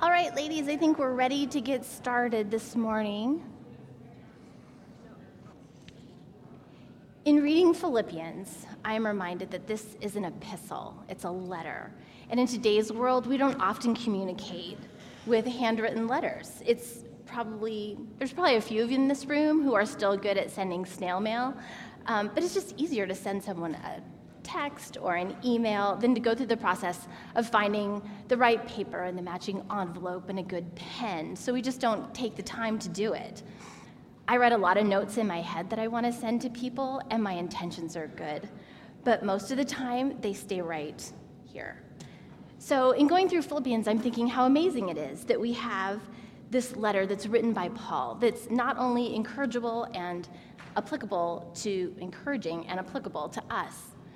All right, ladies, I think we're ready to get started this morning. In reading Philippians, I am reminded that this is an epistle. It's a letter. And in today's world, we don't often communicate with handwritten letters. There's probably a few of you in this room who are still good at sending snail mail, but it's just easier to send someone a text or an email than to go through the process of finding the right paper and the matching envelope and a good pen. So we just don't take the time to do it. I write a lot of notes in my head that I want to send to people, and my intentions are good. But most of the time, they stay right here. So in going through Philippians, I'm thinking how amazing it is that we have this letter that's written by Paul that's not only encouraging and applicable to us,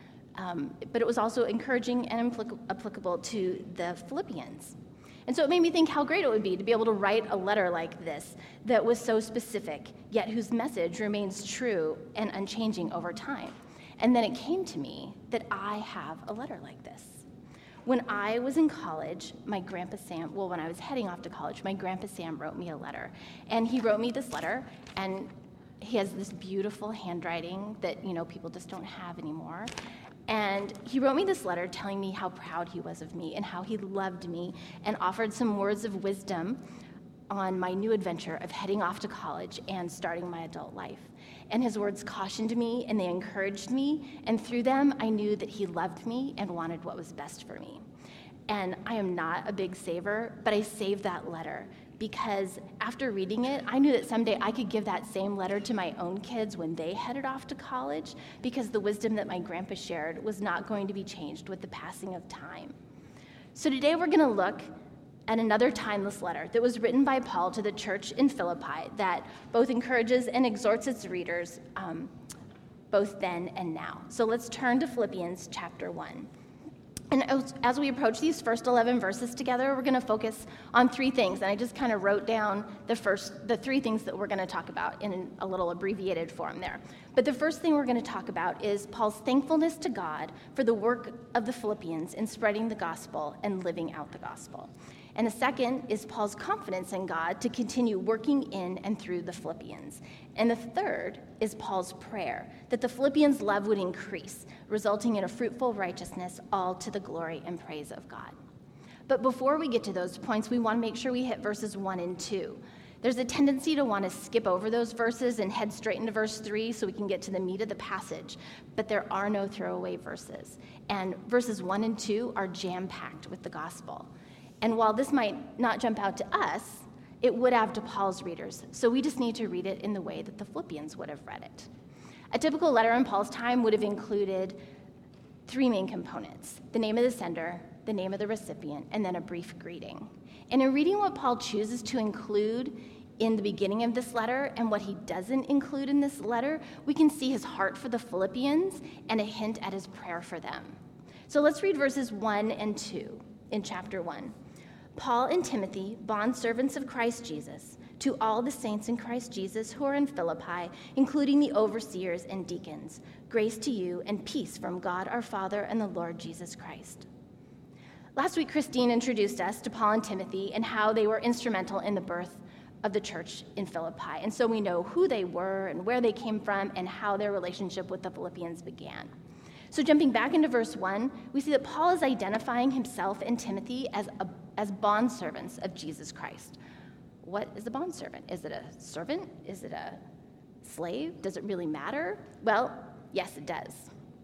but it was also encouraging and applicable to the Philippians. And so it made me think how great it would be to be able to write a letter like this that was so specific, yet whose message remains true and unchanging over time. And then it came to me that I have a letter like this. When I was in college, when I was heading off to college, my Grandpa Sam wrote me a letter. And he wrote me this letter, and he has this beautiful handwriting that, people just don't have anymore. And he wrote me this letter telling me how proud he was of me and how he loved me and offered some words of wisdom on my new adventure of heading off to college and starting my adult life. And his words cautioned me and they encouraged me, and through them I knew that he loved me and wanted what was best for me. And I am not a big saver, but I saved that letter because after reading it, I knew that someday I could give that same letter to my own kids when they headed off to college, because the wisdom that my grandpa shared was not going to be changed with the passing of time. So today we're going to look at another timeless letter that was written by Paul to the church in Philippi that both encourages and exhorts its readers, both then and now. So let's turn to Philippians chapter 1. And as we approach these first 11 verses together, we're going to focus on three things. And I just kind of wrote down the three things that we're going to talk about in a little abbreviated form there. But the first thing we're going to talk about is Paul's thankfulness to God for the work of the Philippians in spreading the gospel and living out the gospel. And the second is Paul's confidence in God to continue working in and through the Philippians. And the third is Paul's prayer that the Philippians' love would increase, resulting in a fruitful righteousness, all to the glory and praise of God. But before we get to those points, we want to make sure we hit verses 1 and 2. There's a tendency to want to skip over those verses and head straight into verse 3 so we can get to the meat of the passage. But there are no throwaway verses. And verses 1 and 2 are jam-packed with the gospel. And while this might not jump out to us, it would have to Paul's readers. So we just need to read it in the way that the Philippians would have read it. A typical letter in Paul's time would have included three main components: the name of the sender, the name of the recipient, and then a brief greeting. And in reading what Paul chooses to include in the beginning of this letter and what he doesn't include in this letter, we can see his heart for the Philippians and a hint at his prayer for them. So let's read verses 1 and 2 in chapter 1. Paul and Timothy, bondservants of Christ Jesus, to all the saints in Christ Jesus who are in Philippi, including the overseers and deacons, grace to you and peace from God our Father and the Lord Jesus Christ. Last week, Christine introduced us to Paul and Timothy and how they were instrumental in the birth of the church in Philippi. And so we know who they were and where they came from and how their relationship with the Philippians began. So jumping back into verse 1, we see that Paul is identifying himself and Timothy as bondservants of Jesus Christ. What is a bondservant? Is it a servant? Is it a slave? Does it really matter? Well, yes, it does.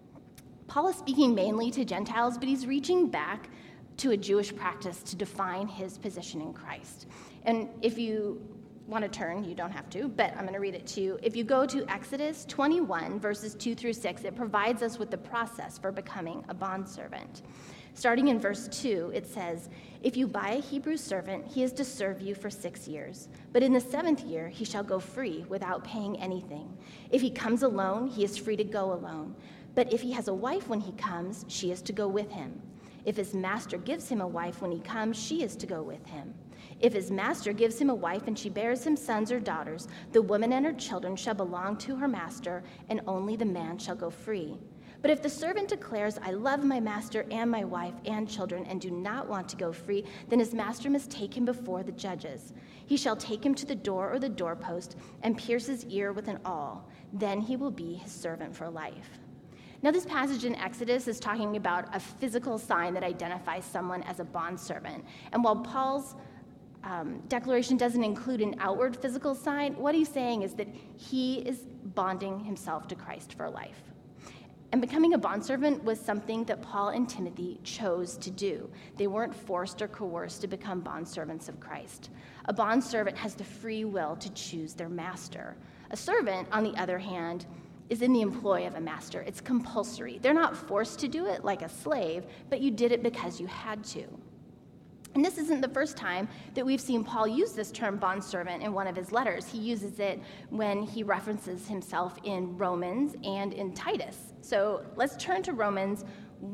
Paul is speaking mainly to Gentiles, but he's reaching back to a Jewish practice to define his position in Christ. And if you want to turn, you don't have to, but I'm going to read it to you. If you go to Exodus 21, verses 2 through 6, it provides us with the process for becoming a bondservant. Starting in verse 2, it says, "If you buy a Hebrew servant, he is to serve you for 6 years. But in the 7th year, he shall go free without paying anything. If he comes alone, he is free to go alone. But if he has a wife when he comes, she is to go with him. If his master gives him a wife when he comes, she is to go with him. If his master gives him a wife and she bears him sons or daughters, the woman and her children shall belong to her master, and only the man shall go free. But if the servant declares, I love my master and my wife and children and do not want to go free, then his master must take him before the judges. He shall take him to the door or the doorpost and pierce his ear with an awl. Then he will be his servant for life. Now, this passage in Exodus is talking about a physical sign that identifies someone as a bondservant. And while Paul's declaration doesn't include an outward physical sign, what he's saying is that he is bonding himself to Christ for life. And becoming a bondservant was something that Paul and Timothy chose to do. They weren't forced or coerced to become bondservants of Christ. A bondservant has the free will to choose their master. A servant, on the other hand, is in the employ of a master. It's compulsory. They're not forced to do it like a slave, but you did it because you had to. And this isn't the first time that we've seen Paul use this term bondservant in one of his letters. He uses it when he references himself in Romans and in Titus. So let's turn to Romans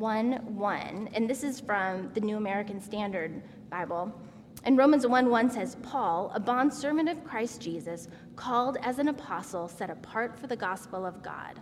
1:1, and this is from the New American Standard Bible. And Romans 1:1 says, Paul, a bondservant of Christ Jesus, called as an apostle, set apart for the gospel of God.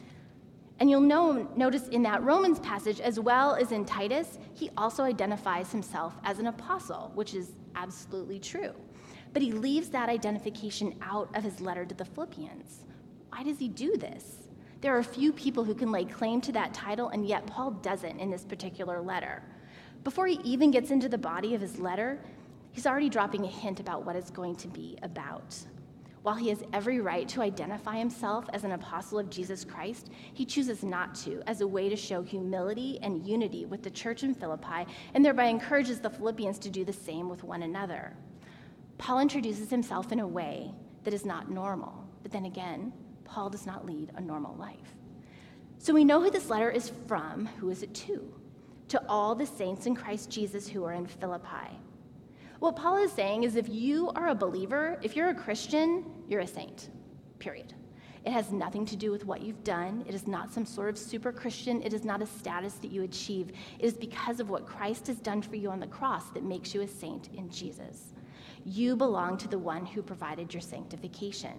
And you'll notice in that Romans passage, as well as in Titus, he also identifies himself as an apostle, which is absolutely true. But he leaves that identification out of his letter to the Philippians. Why does he do this? There are a few people who can lay claim to that title, and yet Paul doesn't in this particular letter. Before he even gets into the body of his letter, he's already dropping a hint about what it's going to be about. While he has every right to identify himself as an apostle of Jesus Christ, he chooses not to, as a way to show humility and unity with the church in Philippi, and thereby encourages the Philippians to do the same with one another. Paul introduces himself in a way that is not normal, but then again, Paul does not lead a normal life. So we know who this letter is from. Who is it to? To all the saints in Christ Jesus who are in Philippi. What Paul is saying is if you are a believer, if you're a Christian, you're a saint, period. It has nothing to do with what you've done. It is not some sort of super Christian. It is not a status that you achieve. It is because of what Christ has done for you on the cross that makes you a saint in Jesus. You belong to the one who provided your sanctification.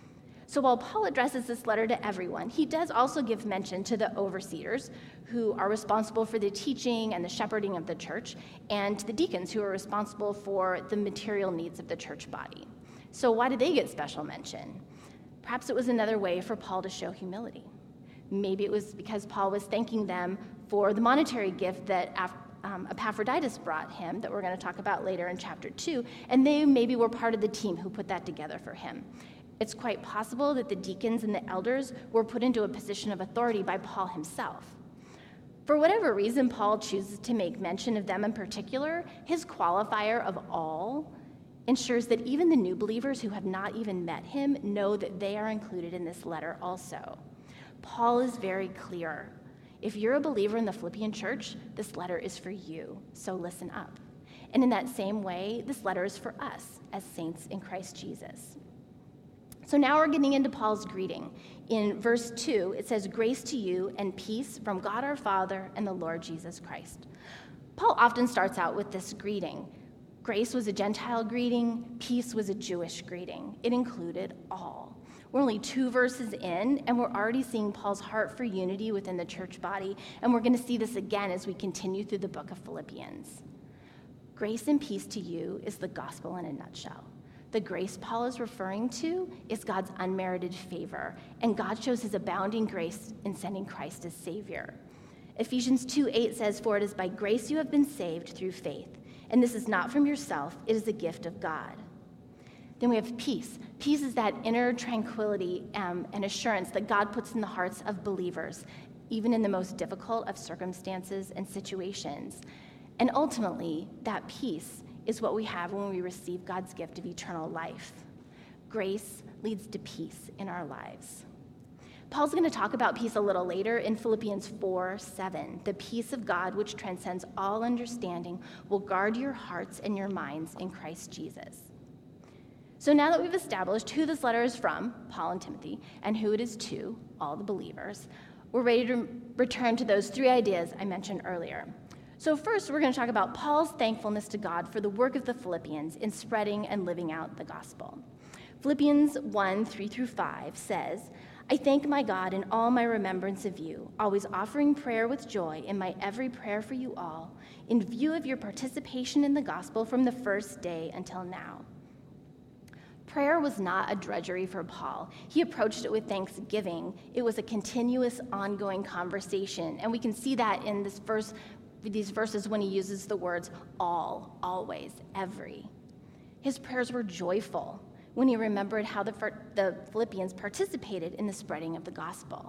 So while Paul addresses this letter to everyone, he does also give mention to the overseers who are responsible for the teaching and the shepherding of the church, and to the deacons who are responsible for the material needs of the church body. So why did they get special mention? Perhaps it was another way for Paul to show humility. Maybe it was because Paul was thanking them for the monetary gift that Epaphroditus brought him, that we're going to talk about later in chapter 2, and they maybe were part of the team who put that together for him. It's quite possible that the deacons and the elders were put into a position of authority by Paul himself. For whatever reason Paul chooses to make mention of them in particular, his qualifier of all ensures that even the new believers who have not even met him know that they are included in this letter also. Paul is very clear. If you're a believer in the Philippian church, this letter is for you, so listen up. And in that same way, this letter is for us as saints in Christ Jesus. So now we're getting into Paul's greeting. In verse 2, it says, grace to you and peace from God our Father and the Lord Jesus Christ. Paul often starts out with this greeting. Grace was a Gentile greeting. Peace was a Jewish greeting. It included all. We're only 2 verses in, and we're already seeing Paul's heart for unity within the church body, and we're going to see this again as we continue through the book of Philippians. Grace and peace to you is the gospel in a nutshell. The grace Paul is referring to is God's unmerited favor, and God shows his abounding grace in sending Christ as Savior. Ephesians 2:8 says, for it is by grace you have been saved through faith, and this is not from yourself, it is a gift of God. Then we have peace. Peace is that inner tranquility and assurance that God puts in the hearts of believers, even in the most difficult of circumstances and situations. And ultimately, that peace is what we have when we receive God's gift of eternal life. Grace leads to peace in our lives. Paul's going to talk about peace a little later in Philippians 4:7. The peace of God, which transcends all understanding, will guard your hearts and your minds in Christ Jesus. So now that we've established who this letter is from, Paul and Timothy, and who it is to, all the believers, we're ready to return to those 3 ideas I mentioned earlier. So first, we're going to talk about Paul's thankfulness to God for the work of the Philippians in spreading and living out the gospel. Philippians 1:3-5 says, I thank my God in all my remembrance of you, always offering prayer with joy in my every prayer for you all, in view of your participation in the gospel from the first day until now. Prayer was not a drudgery for Paul. He approached it with thanksgiving. It was a continuous, ongoing conversation, and we can see that in these verses when he uses the words all, always, every. His prayers were joyful when he remembered how the Philippians participated in the spreading of the gospel.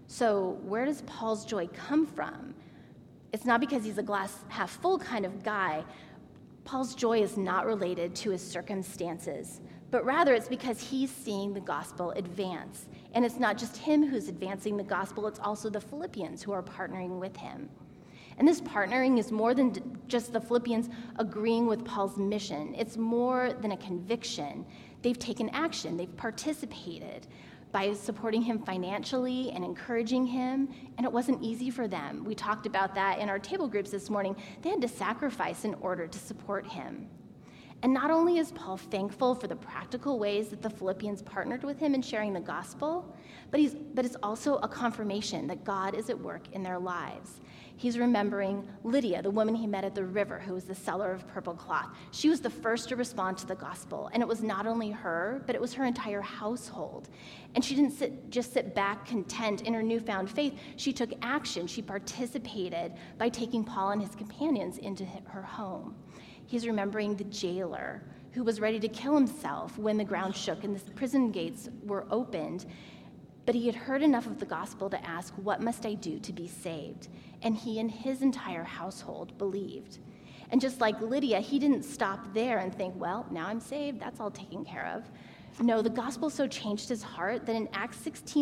So where does Paul's joy come from? It's not because he's a glass half full kind of guy. Paul's joy is not related to his circumstances, but rather it's because he's seeing the gospel advance. And it's not just him who's advancing the gospel, it's also the Philippians who are partnering with him. And this partnering is more than just the Philippians agreeing with Paul's mission. It's more than a conviction. They've taken action. They've participated by supporting him financially and encouraging him, and it wasn't easy for them. We talked about that in our table groups this morning. They had to sacrifice in order to support him. And not only is Paul thankful for the practical ways that the Philippians partnered with him in sharing the gospel, but it's also a confirmation that God is at work in their lives. He's remembering Lydia, the woman he met at the river, who was the seller of purple cloth. She was the first to respond to the gospel, and it was not only her, but it was her entire household. And she didn't just sit back content in her newfound faith. She took action. She participated by taking Paul and his companions into her home. He's remembering the jailer who was ready to kill himself when the ground shook and the prison gates were opened. But he had heard enough of the gospel to ask, "What must I do to be saved?" And he and his entire household believed. And just like Lydia, he didn't stop there and think, well, now I'm saved, that's all taken care of. No, the gospel so changed his heart that in Acts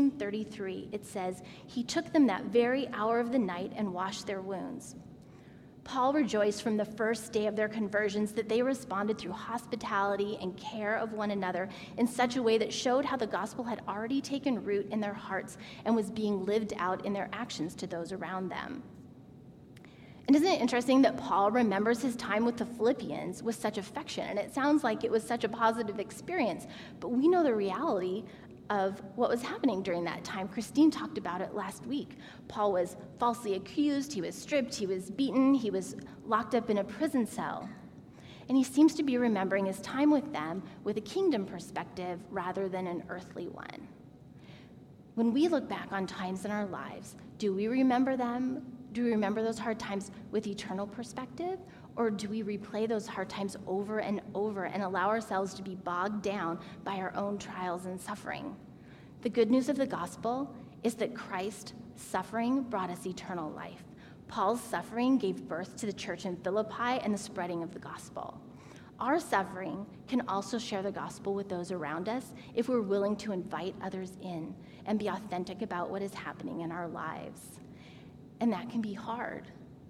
16:33, it says, he took them that very hour of the night and washed their wounds. Paul rejoiced from the first day of their conversions that they responded through hospitality and care of one another in such a way that showed how the gospel had already taken root in their hearts and was being lived out in their actions to those around them. And isn't it interesting that Paul remembers his time with the Philippians with such affection? And it sounds like it was such a positive experience, but we know the reality of what was happening during that time. Christine talked about it last week. Paul was falsely accused, he was stripped, he was beaten, he was locked up in a prison cell. And he seems to be remembering his time with them with a kingdom perspective rather than an earthly one. When we look back on times in our lives, do we remember them? Do we remember those hard times with eternal perspective? Or do we replay those hard times over and over and allow ourselves to be bogged down by our own trials and suffering? The good news of the gospel is that Christ's suffering brought us eternal life. Paul's suffering gave birth to the church in Philippi and the spreading of the gospel. Our suffering can also share the gospel with those around us if we're willing to invite others in and be authentic about what is happening in our lives. And that can be hard.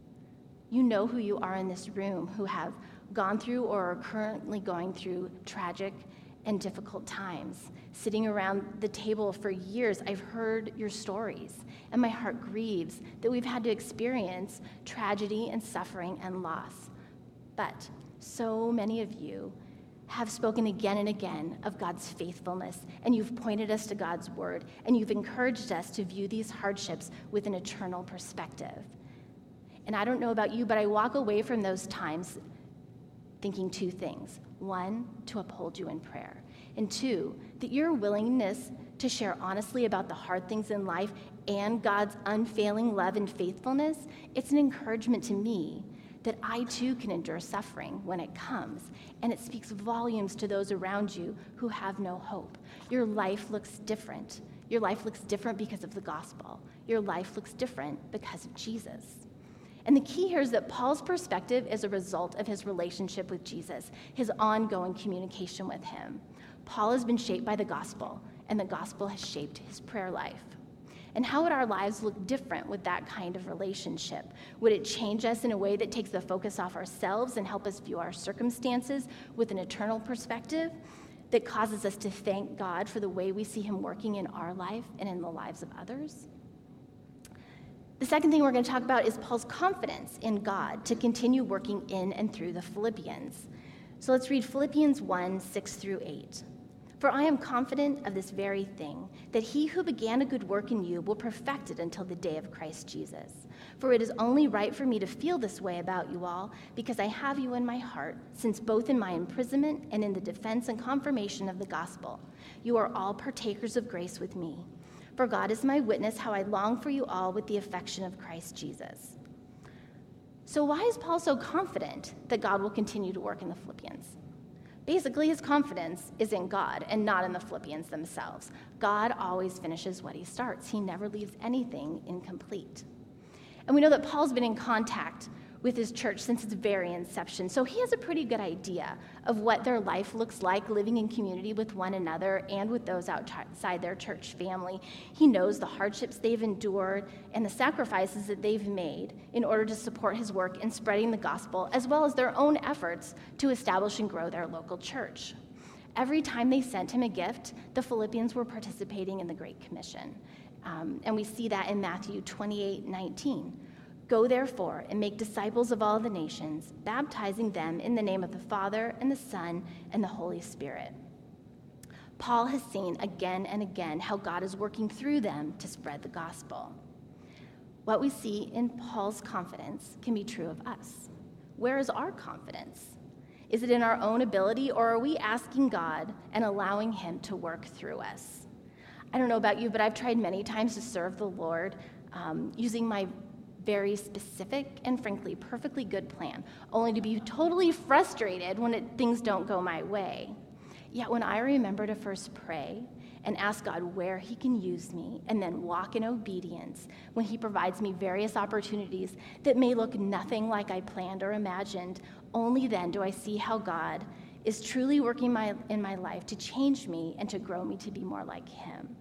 You know who you are in this room who have gone through or are currently going through tragic and difficult times. Sitting around the table for years, I've heard your stories, and my heart grieves that we've had to experience tragedy and suffering and loss. But so many of you have spoken again and again of God's faithfulness, and you've pointed us to God's word, and you've encouraged us to view these hardships with an eternal perspective. And I don't know about you, but I walk away from those times thinking two things. One, to uphold you in prayer. And two, that your willingness to share honestly about the hard things in life and God's unfailing love and faithfulness, it's an encouragement to me that I too can endure suffering when it comes. And it speaks volumes to those around you who have no hope. Your life looks different. Your life looks different because of the gospel. Your life looks different because of Jesus. And the key here is that Paul's perspective is a result of his relationship with Jesus, his ongoing communication with him. Paul has been shaped by the gospel, and the gospel has shaped his prayer life. And how would our lives look different with that kind of relationship? Would it change us in a way that takes the focus off ourselves and help us view our circumstances with an eternal perspective that causes us to thank God for the way we see him working in our life and in the lives of others? The second thing we're going to talk about is Paul's confidence in God to continue working in and through the Philippians. So let's read Philippians 1, 6 through 8. For I am confident of this very thing, that he who began a good work in you will perfect it until the day of Christ Jesus. For it is only right for me to feel this way about you all, because I have you in my heart, since both in my imprisonment and in the defense and confirmation of the gospel, you are all partakers of grace with me. For God is my witness how I long for you all with the affection of Christ Jesus. So why is Paul so confident that God will continue to work in the Philippians? Basically, his confidence is in God and not in the Philippians themselves. God always finishes what he starts. He never leaves anything incomplete. And we know that Paul's been in contact with his church since its very inception, so he has a pretty good idea of what their life looks like living in community with one another and with those outside their church family. He knows the hardships they've endured and the sacrifices that they've made in order to support his work in spreading the gospel, as well as their own efforts to establish and grow their local church. Every time they sent him a gift, the Philippians were participating in the Great Commission. And we see that in Matthew 28:19. Go therefore and make disciples of all the nations, baptizing them in the name of the Father and the Son and the Holy Spirit. Paul has seen again and again how God is working through them to spread the gospel. What we see in Paul's confidence can be true of us. Where is our confidence? Is it in our own ability, or are we asking God and allowing him to work through us? I don't know about you, but I've tried many times to serve the Lord using my very specific and frankly perfectly good plan, only to be totally frustrated when things don't go my way. Yet when I remember to first pray and ask God where he can use me, and then walk in obedience when he provides me various opportunities that may look nothing like I planned or imagined, only then do I see how God is truly working in my life to change me and to grow me to be more like him.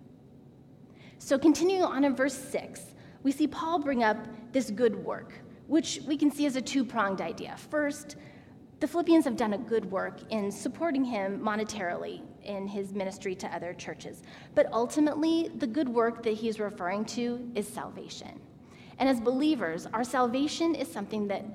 So continuing on in verse 6, we see Paul bring up this good work, which we can see as a two-pronged idea. First, the Philippians have done a good work in supporting him monetarily in his ministry to other churches. But ultimately, the good work that he's referring to is salvation. And as believers, our salvation is something that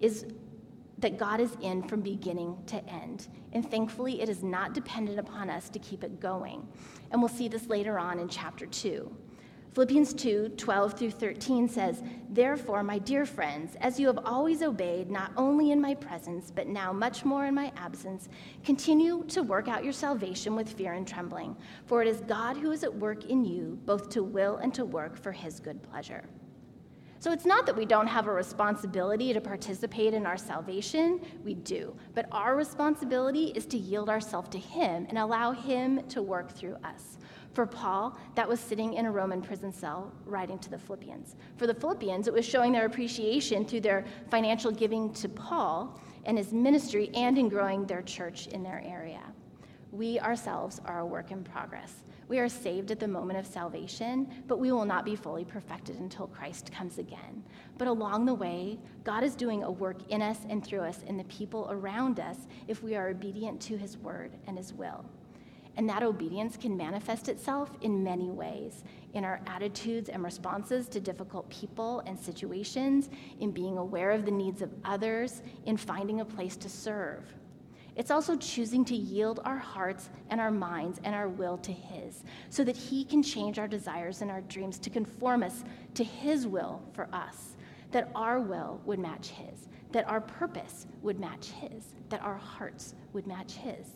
God is in from beginning to end. And thankfully, it is not dependent upon us to keep it going. And we'll see this later on in chapter 2. Philippians 2:12-13 says, Therefore, my dear friends, as you have always obeyed, not only in my presence, but now much more in my absence, continue to work out your salvation with fear and trembling. For it is God who is at work in you, both to will and to work for his good pleasure. So it's not that we don't have a responsibility to participate in our salvation. We do. But our responsibility is to yield ourselves to him and allow him to work through us. For Paul, that was sitting in a Roman prison cell writing to the Philippians. For the Philippians, it was showing their appreciation through their financial giving to Paul and his ministry and in growing their church in their area. We ourselves are a work in progress. We are saved at the moment of salvation, but we will not be fully perfected until Christ comes again. But along the way, God is doing a work in us and through us and the people around us if we are obedient to his word and his will. And that obedience can manifest itself in many ways, in our attitudes and responses to difficult people and situations, in being aware of the needs of others, in finding a place to serve. It's also choosing to yield our hearts and our minds and our will to his, so that he can change our desires and our dreams to conform us to his will for us, that our will would match his, that our purpose would match his, that our hearts would match his.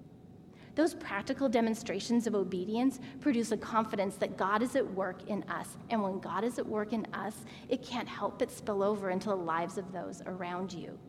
Those practical demonstrations of obedience produce a confidence that God is at work in us. And when God is at work in us, it can't help but spill over into the lives of those around you.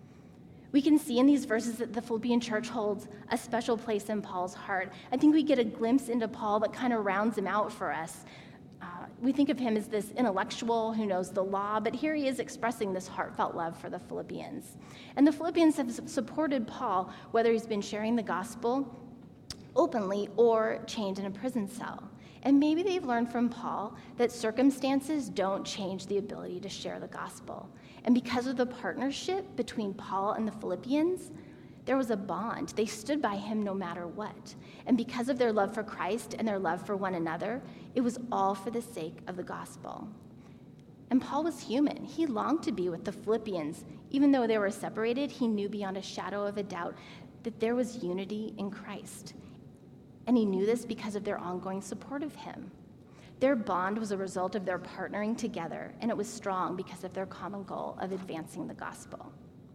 We can see in these verses that the Philippian church holds a special place in Paul's heart. I think we get a glimpse into Paul that kind of rounds him out for us. We think of him as this intellectual who knows the law, but here he is expressing this heartfelt love for the Philippians. And the Philippians have supported Paul, whether he's been sharing the gospel openly or chained in a prison cell. And maybe they've learned from Paul that circumstances don't change the ability to share the gospel. And because of the partnership between Paul and the Philippians, there was a bond. They stood by him no matter what. And because of their love for Christ and their love for one another, it was all for the sake of the gospel. And Paul was human. He longed to be with the Philippians. Even though they were separated, he knew beyond a shadow of a doubt that there was unity in Christ. and he knew this because of their ongoing support of him. Their bond was a result of their partnering together, and it was strong because of their common goal of advancing the gospel.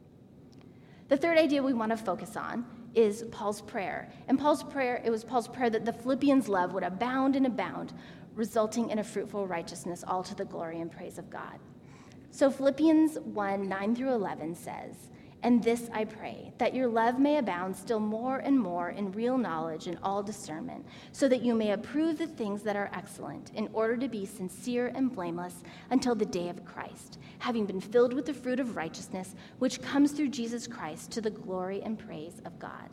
The third idea we want to focus on is Paul's prayer. And it was Paul's prayer that the Philippians' love would abound and abound, resulting in a fruitful righteousness, all to the glory and praise of God. So Philippians 1, 9 through 11 says, "And this I pray, that your love may abound still more and more in real knowledge and all discernment, so that you may approve the things that are excellent, in order to be sincere and blameless until the day of Christ, having been filled with the fruit of righteousness, which comes through Jesus Christ to the glory and praise of God."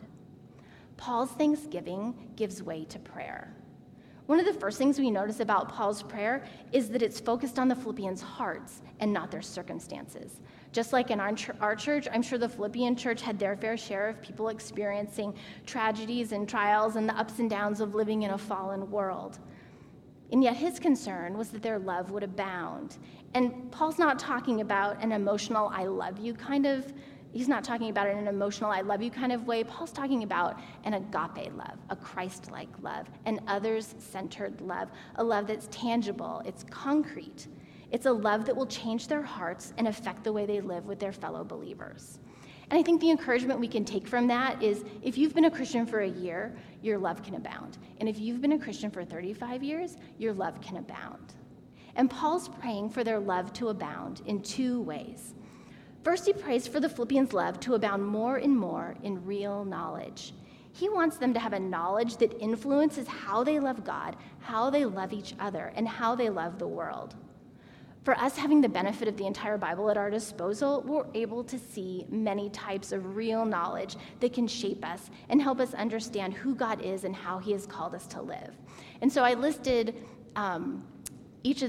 Paul's thanksgiving gives way to prayer. One of the first things we notice about Paul's prayer is that it's focused on the Philippians' hearts and not their circumstances. Just like in our church, I'm sure the Philippian church had their fair share of people experiencing tragedies and trials and the ups and downs of living in a fallen world. And yet his concern was that their love would abound. And Paul's not talking about an emotional I love you kind of, he's not talking about it in an emotional I love you kind of way. Paul's talking about an agape love, a Christ-like love, an others-centered love, a love that's tangible, it's concrete. It's a love that will change their hearts and affect the way they live with their fellow believers. And I think the encouragement we can take from that is if you've been a Christian for a year, your love can abound. And if you've been a Christian for 35 years, your love can abound. And Paul's praying for their love to abound in two ways. First, he prays for the Philippians' love to abound more and more in real knowledge. He wants them to have a knowledge that influences how they love God, how they love each other, and how they love the world. For us, having the benefit of the entire Bible at our disposal, we're able to see many types of real knowledge that can shape us and help us understand who God is and how he has called us to live. And so I listed each of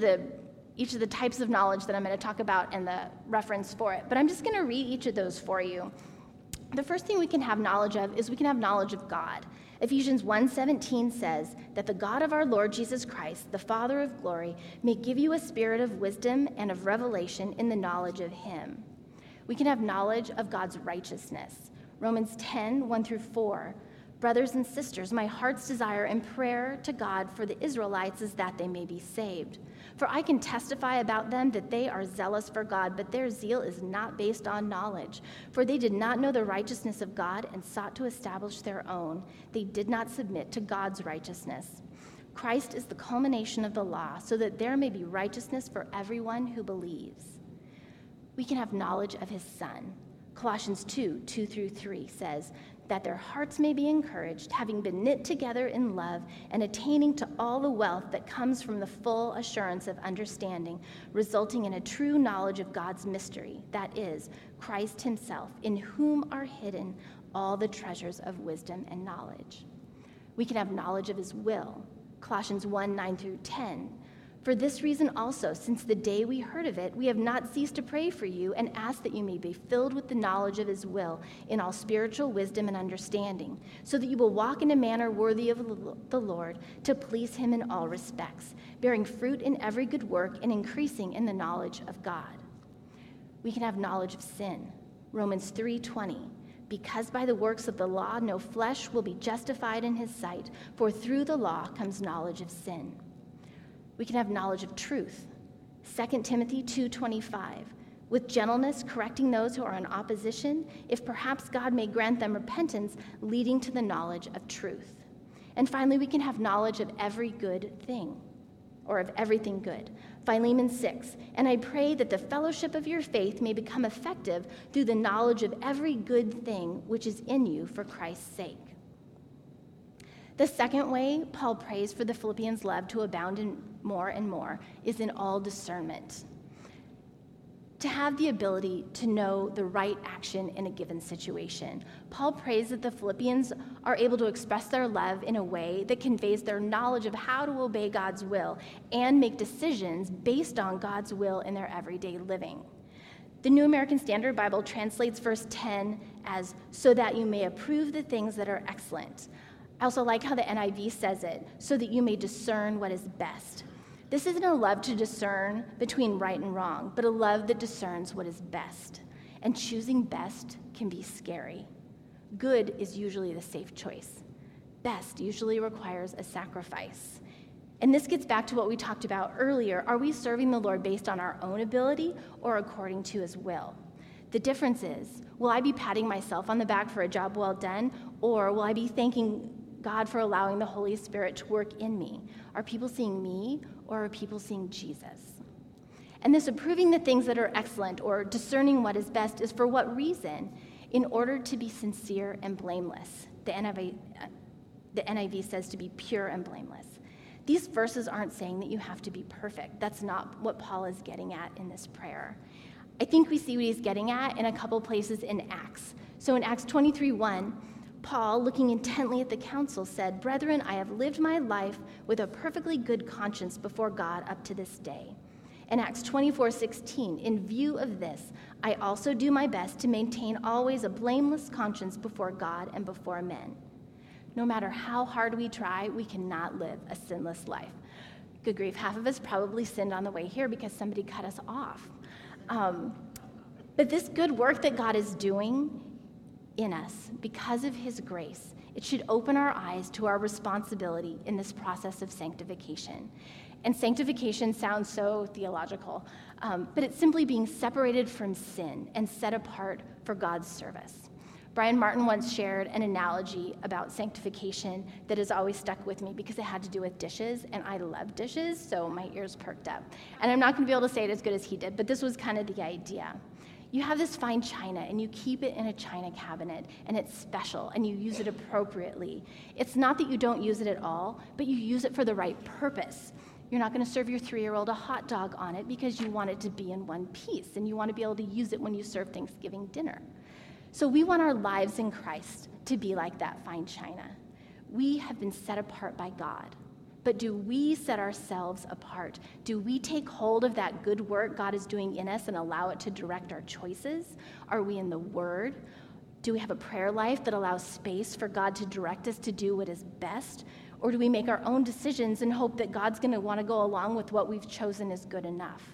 the types of knowledge that I'm going to talk about and the reference for it. But I'm just going to read each of those for you. The first thing we can have knowledge of is we can have knowledge of God. Ephesians 1:17 says that the God of our Lord Jesus Christ, the Father of glory, may give you a spirit of wisdom and of revelation in the knowledge of him. We can have knowledge of God's righteousness. Romans 10, 1 through 4. Brothers and sisters, my heart's desire and prayer to God for the Israelites is that they may be saved. For I can testify about them that they are zealous for God, but their zeal is not based on knowledge. For they did not know the righteousness of God and sought to establish their own. They did not submit to God's righteousness. Christ is the culmination of the law, so that there may be righteousness for everyone who believes. We can have knowledge of his Son. Colossians 2, 2 through 3 says, that their hearts may be encouraged, having been knit together in love and attaining to all the wealth that comes from the full assurance of understanding, resulting in a true knowledge of God's mystery, that is, Christ himself, in whom are hidden all the treasures of wisdom and knowledge. We can have knowledge of his will. Colossians 1, 9 through 10. For this reason also, since the day we heard of it, we have not ceased to pray for you and ask that you may be filled with the knowledge of his will in all spiritual wisdom and understanding, so that you will walk in a manner worthy of the Lord, to please him in all respects, bearing fruit in every good work and increasing in the knowledge of God. We can have knowledge of sin. Romans 3:20. Because by the works of the law no flesh will be justified in his sight, for through the law comes knowledge of sin. We can have knowledge of truth. 2 Timothy 2:25, with gentleness correcting those who are in opposition, if perhaps God may grant them repentance, leading to the knowledge of truth. And finally, we can have knowledge of every good thing, or of everything good. Philemon 6, and I pray that the fellowship of your faith may become effective through the knowledge of every good thing which is in you for Christ's sake. The second way Paul prays for the Philippians' love to abound in more and more is in all discernment. To have the ability to know the right action in a given situation. Paul prays that the Philippians are able to express their love in a way that conveys their knowledge of how to obey God's will and make decisions based on God's will in their everyday living. The New American Standard Bible translates verse 10 as, so that you may approve the things that are excellent. I also like how the NIV says it, so that you may discern what is best. This isn't a love to discern between right and wrong, but a love that discerns what is best. And choosing best can be scary. Good is usually the safe choice. best usually requires a sacrifice. And this gets back to what we talked about earlier. Are we serving the Lord based on our own ability or according to his will? The difference is, will I be patting myself on the back for a job well done, or will I be thanking God for allowing the Holy Spirit to work in me? Are people seeing me, or are people seeing Jesus? And this approving the things that are excellent or discerning what is best is for what reason? In order to be sincere and blameless. The NIV says to be pure and blameless. These verses aren't saying that you have to be perfect. That's not what Paul is getting at in this prayer. I think we see what he's getting at in a couple places in Acts. So in Acts 23:1, Paul, looking intently at the council, said, "Brethren, I have lived my life with a perfectly good conscience before God up to this day." In Acts 24:16, in view of this, I also do my best to maintain always a blameless conscience before God and before men. No matter how hard we try, we cannot live a sinless life. Good grief, half of us probably sinned on the way here because somebody cut us off. But this good work that God is doing in us, because of his grace, it should open our eyes to our responsibility in this process of sanctification. And sanctification sounds so theological, but it's simply being separated from sin and set apart for God's service. Brian Martin once shared an analogy about sanctification that has always stuck with me because it had to do with dishes, and I love dishes, so my ears perked up. And I'm not going to be able to say it as good as he did, but this was kind of the idea. You have this fine china, and you keep it in a china cabinet, and it's special, and you use it appropriately. It's not that you don't use it at all, but you use it for the right purpose. You're not going to serve your 3-year-old a hot dog on it because you want it to be in one piece, and you want to be able to use it when you serve Thanksgiving dinner. So we want our lives in Christ to be like that fine china. We have been set apart by God. But do we set ourselves apart? Do we take hold of that good work God is doing in us and allow it to direct our choices? Are we in the Word? Do we have a prayer life that allows space for God to direct us to do what is best? Or do we make our own decisions and hope that God's going to want to go along with what we've chosen is good enough?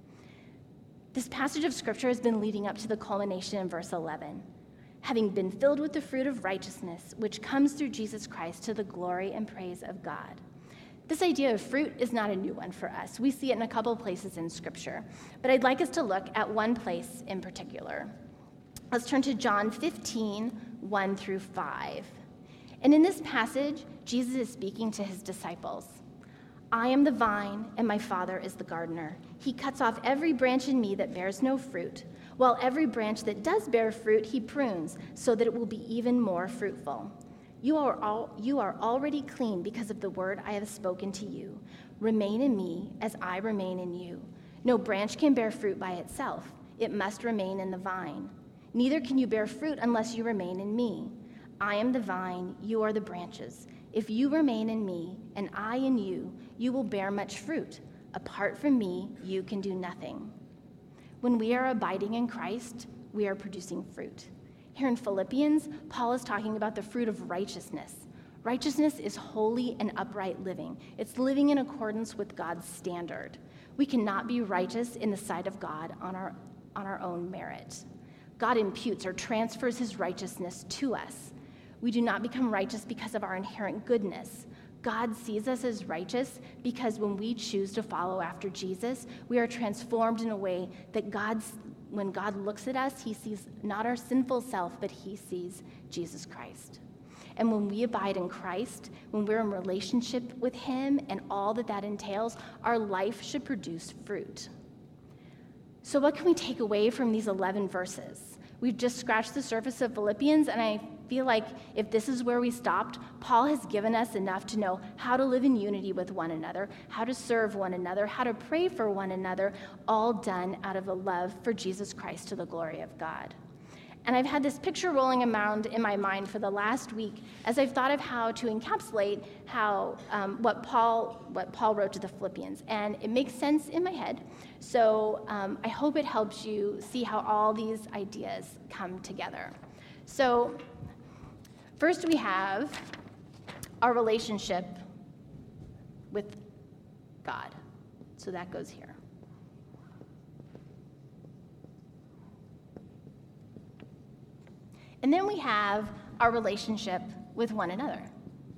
This passage of Scripture has been leading up to the culmination in verse 11. Having been filled with the fruit of righteousness, which comes through Jesus Christ to the glory and praise of God. This idea of fruit is not a new one for us. We see it in a couple places in Scripture. But I'd like us to look at one place in particular. Let's turn to John 15, 1 through 5. And in this passage, Jesus is speaking to his disciples. I am the vine, and my Father is the gardener. He cuts off every branch in me that bears no fruit, while every branch that does bear fruit he prunes, so that it will be even more fruitful. You are already clean because of the word I have spoken to you. Remain in me as I remain in you. No branch can bear fruit by itself. It must remain in the vine. Neither can you bear fruit unless you remain in me. I am the vine, you are the branches. If you remain in me and I in you, you will bear much fruit. Apart from me, you can do nothing. When we are abiding in Christ, we are producing fruit. Here in Philippians, Paul is talking about the fruit of righteousness. Righteousness is holy and upright living. It's living in accordance with God's standard. We cannot be righteous in the sight of God on our own merit. God imputes or transfers his righteousness to us. We do not become righteous because of our inherent goodness. God sees us as righteous because when we choose to follow after Jesus, we are transformed in a way that when God looks at us, he sees not our sinful self, but he sees Jesus Christ. And when we abide in Christ, when we're in relationship with him and all that entails, our life should produce fruit. So what can we take away from these 11 verses? We've just scratched the surface of Philippians, and I feel like if this is where we stopped, Paul has given us enough to know how to live in unity with one another, how to serve one another, how to pray for one another, all done out of a love for Jesus Christ to the glory of God. And I've had this picture rolling around in my mind for the last week as I've thought of how to encapsulate what Paul wrote to the Philippians. And it makes sense in my head. So I hope it helps you see how all these ideas come together. So first we have our relationship with God. So that goes here. And then we have our relationship with one another.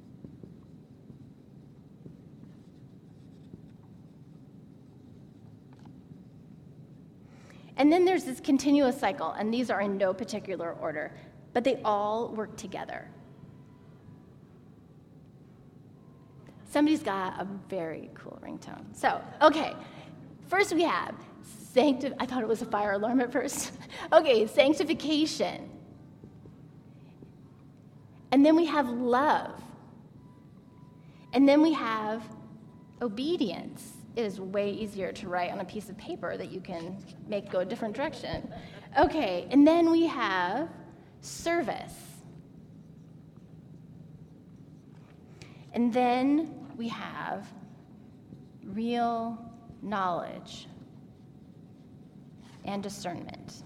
And then there's this continuous cycle, and these are in no particular order, but they all work together. Somebody's got a very cool ringtone. So, okay, first we have I thought it was a fire alarm at first. Okay, sanctification. And then we have love. And then we have obedience. It is way easier to write on a piece of paper that you can make go a different direction. Okay, and then we have service. And then we have real knowledge and discernment.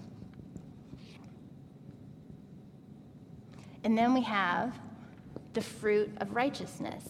And then we have the fruit of righteousness.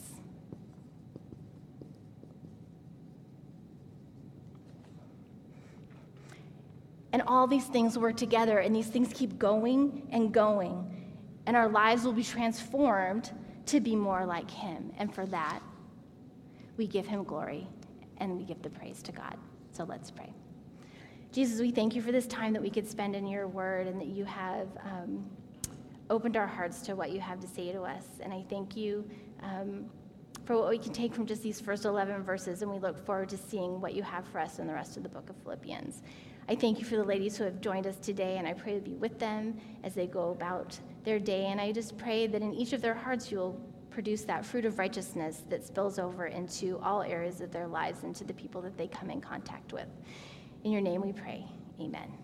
And all these things work together, and these things keep going and going, and our lives will be transformed to be more like him. And for that, we give him glory, and we give the praise to God. So let's pray. Jesus, we thank you for this time that we could spend in your word, and that you have opened our hearts to what you have to say to us. And I thank you for what we can take from just these first 11 verses, and we look forward to seeing what you have for us in the rest of the book of Philippians. I thank you for the ladies who have joined us today, and I pray to be with them as they go about their day. And I just pray that in each of their hearts you will produce that fruit of righteousness that spills over into all areas of their lives and to the people that they come in contact with. In your name we pray. Amen.